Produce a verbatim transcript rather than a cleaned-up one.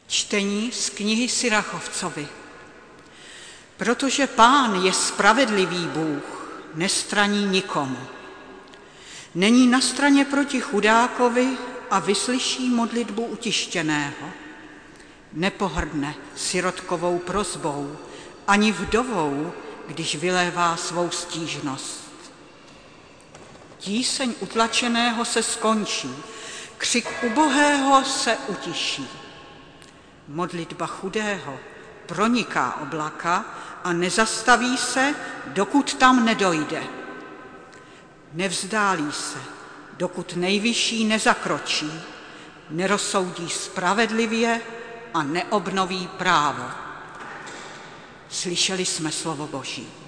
Čtení z knihy Sirachovcovi. Protože Pán je spravedlivý Bůh, nestraní nikomu. Není na straně proti chudákovi a vyslyší modlitbu utištěného. Nepohrdne sirotkovou prosbou, ani vdovou, když vylévá svou stížnost. Tíseň utlačeného se skončí, křik ubohého se utiší. Modlitba chudého proniká oblaka a nezastaví se, dokud tam nedojde. Nevzdálí se, dokud nejvyšší nezakročí, nerozsoudí spravedlivě a neobnoví právo. Slyšeli jsme slovo Boží.